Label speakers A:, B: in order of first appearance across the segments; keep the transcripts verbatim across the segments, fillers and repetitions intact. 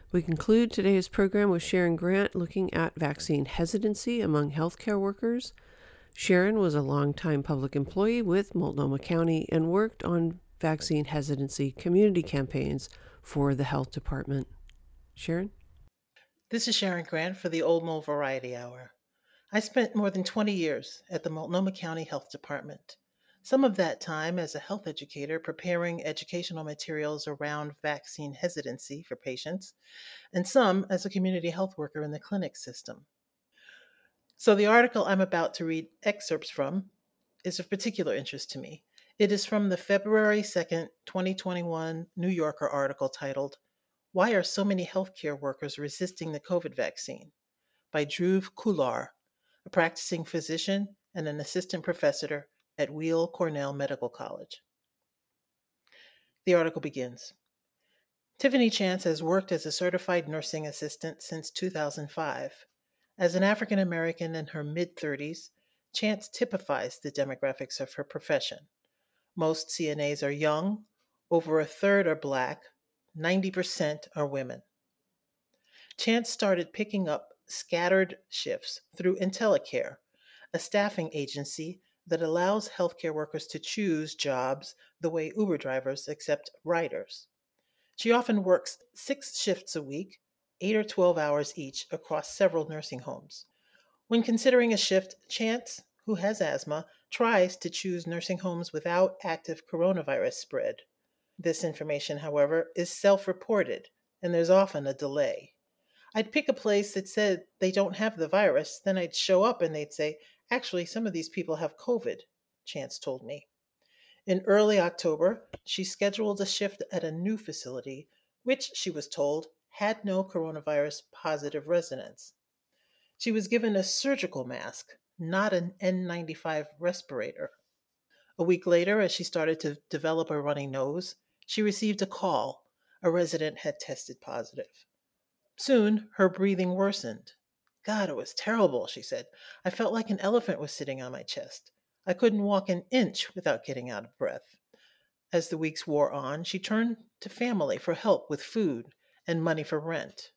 A: We conclude today's program with Sharon Grant looking at vaccine hesitancy among healthcare workers. Sharon was a longtime public employee with Multnomah County and worked on vaccine hesitancy community campaigns for the health department. Sharon?
B: This is Sharon Grant for the Old Mole Variety Hour. I spent more than twenty years at the Multnomah County Health Department. Some of that time as a health educator preparing educational materials around vaccine hesitancy for patients, and some as a community health worker in the clinic system. So the article I'm about to read excerpts from is of particular interest to me. It is from the February second, twenty twenty-one New Yorker article titled, "Why Are So Many Healthcare Workers Resisting the COVID Vaccine?" by Dhruv Kular, a practicing physician and an assistant professor at Weill Cornell Medical College. The article begins. Tiffany Chance has worked as a certified nursing assistant since two thousand five. As an African American in her mid-thirties, Chance typifies the demographics of her profession. Most C N As are young, over a third are Black, ninety percent are women. Chance started picking up scattered shifts through IntelliCare, a staffing agency that allows healthcare workers to choose jobs the way Uber drivers accept riders. She often works six shifts a week, eight or twelve hours each, across several nursing homes. When considering a shift, Chance, who has asthma, tries to choose nursing homes without active coronavirus spread. This information, however, is self-reported, and there's often a delay. I'd pick a place that said they don't have the virus, then I'd show up and they'd say, actually, some of these people have COVID, Chance told me. In early October, she scheduled a shift at a new facility, which, she was told, had no coronavirus positive residents. She was given a surgical mask, not an N ninety-five respirator. A week later, as she started to develop a runny nose, she received a call. A resident had tested positive. Soon, her breathing worsened. God, it was terrible, she said. I felt like an elephant was sitting on my chest. I couldn't walk an inch without getting out of breath. As the weeks wore on, she turned to family for help with food and money for rent.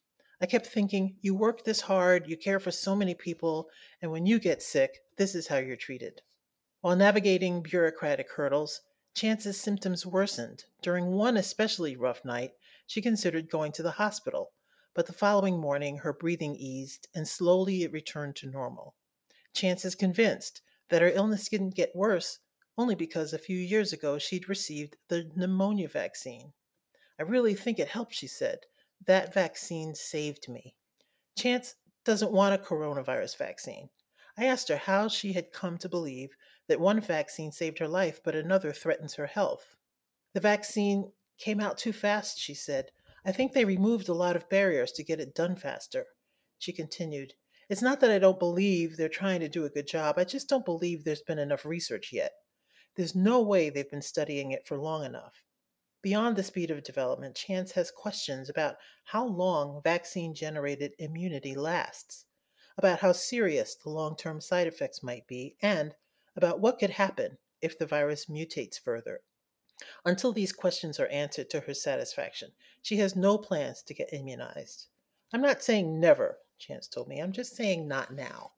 B: I kept thinking, you work this hard, you care for so many people, and when you get sick, this is how you're treated. While navigating bureaucratic hurdles, Chance's symptoms worsened. During one especially rough night, she considered going to the hospital, but the following morning her breathing eased and slowly it returned to normal. Chance is convinced that her illness didn't get worse only because a few years ago she'd received the pneumonia vaccine. I really think it helped, she said. That vaccine saved me. Chance doesn't want a coronavirus vaccine. I asked her how she had come to believe that one vaccine saved her life but another threatens her health. The vaccine came out too fast, she said. I think they removed a lot of barriers to get it done faster. She continued, it's not that I don't believe they're trying to do a good job. I just don't believe there's been enough research yet. There's no way they've been studying it for long enough. Beyond the speed of development, Chance has questions about how long vaccine-generated immunity lasts, about how serious the long-term side effects might be, and about what could happen if the virus mutates further. Until these questions are answered to her satisfaction, she has no plans to get immunized. I'm not saying never, Chance told me. I'm just saying not now.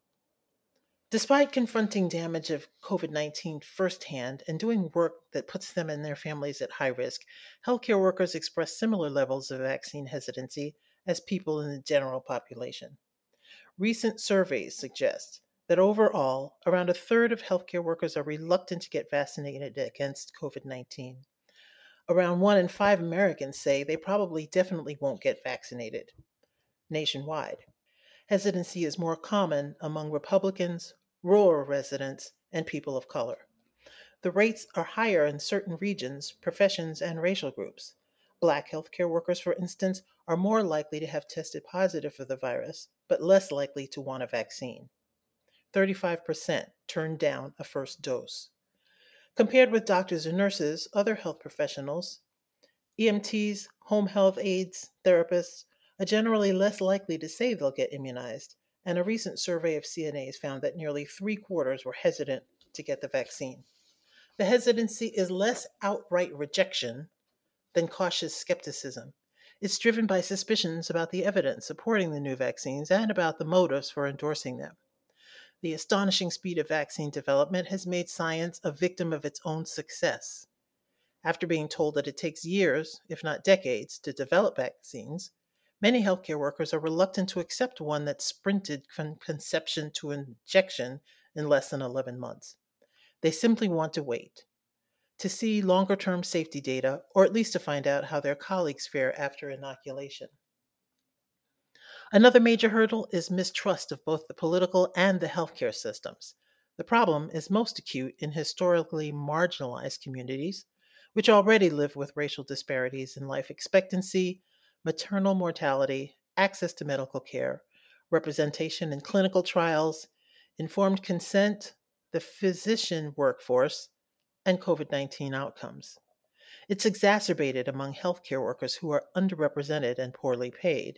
B: Despite confronting damage of COVID nineteen firsthand and doing work that puts them and their families at high risk, healthcare workers express similar levels of vaccine hesitancy as people in the general population. Recent surveys suggest that overall, around a third of healthcare workers are reluctant to get vaccinated against COVID nineteen. Around one in five Americans say they probably definitely won't get vaccinated nationwide. Hesitancy is more common among Republicans, rural residents, and people of color. The rates are higher in certain regions, professions, and racial groups. Black healthcare workers, for instance, are more likely to have tested positive for the virus, but less likely to want a vaccine. thirty-five percent turned down a first dose. Compared with doctors and nurses, other health professionals, E M Ts, home health aides, therapists, are generally less likely to say they'll get immunized, and a recent survey of C N As found that nearly three quarters were hesitant to get the vaccine. The hesitancy is less outright rejection than cautious skepticism. It's driven by suspicions about the evidence supporting the new vaccines and about the motives for endorsing them. The astonishing speed of vaccine development has made science a victim of its own success. After being told that it takes years, if not decades, to develop vaccines, many healthcare workers are reluctant to accept one that sprinted from conception to injection in less than eleven months. They simply want to wait, to see longer term safety data, or at least to find out how their colleagues fare after inoculation. Another major hurdle is mistrust of both the political and the healthcare systems. The problem is most acute in historically marginalized communities, which already live with racial disparities in life expectancy, maternal mortality, access to medical care, representation in clinical trials, informed consent, the physician workforce, and COVID nineteen outcomes. It's exacerbated among healthcare workers who are underrepresented and poorly paid.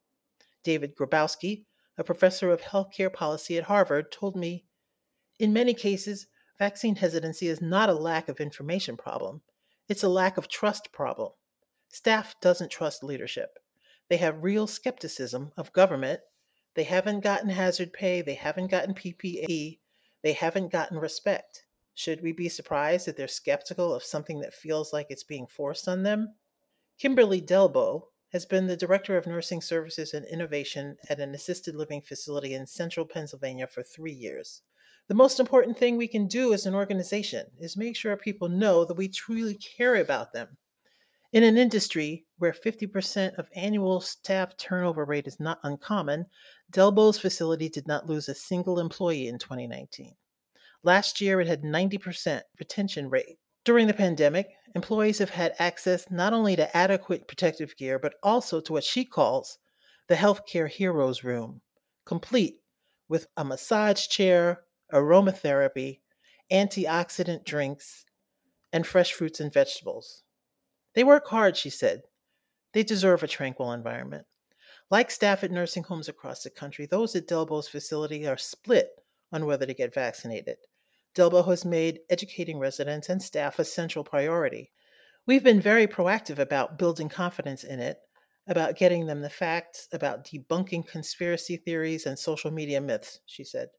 B: David Grabowski, a professor of healthcare policy at Harvard, told me, in many cases, vaccine hesitancy is not a lack of information problem. It's a lack of trust problem. Staff doesn't trust leadership. They have real skepticism of government. They haven't gotten hazard pay. They haven't gotten P P E. They haven't gotten respect. Should we be surprised that they're skeptical of something that feels like it's being forced on them? Kimberly Delbo has been the Director of Nursing Services and Innovation at an assisted living facility in central Pennsylvania for three years. The most important thing we can do as an organization is make sure people know that we truly care about them. In an industry where fifty percent of annual staff turnover rate is not uncommon, Delbo's facility did not lose a single employee in twenty nineteen. Last year, it had ninety percent retention rate. During the pandemic, employees have had access not only to adequate protective gear, but also to what she calls the Healthcare Heroes Room, complete with a massage chair, aromatherapy, antioxidant drinks, and fresh fruits and vegetables. They work hard, she said. They deserve a tranquil environment. Like staff at nursing homes across the country, those at Delbo's facility are split on whether to get vaccinated. Delbo has made educating residents and staff a central priority. We've been very proactive about building confidence in it, about getting them the facts, about debunking conspiracy theories and social media myths, she said.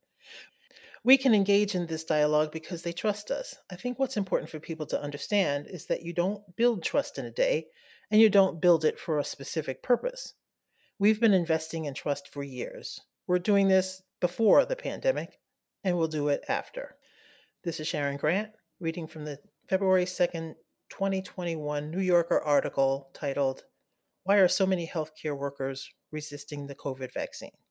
B: We can engage in this dialogue because they trust us. I think what's important for people to understand is that you don't build trust in a day, and you don't build it for a specific purpose. We've been investing in trust for years. We're doing this before the pandemic, and we'll do it after. This is Sharon Grant, reading from the February second, twenty twenty-one New Yorker article titled, Why Are So Many Healthcare Workers Resisting the COVID Vaccine?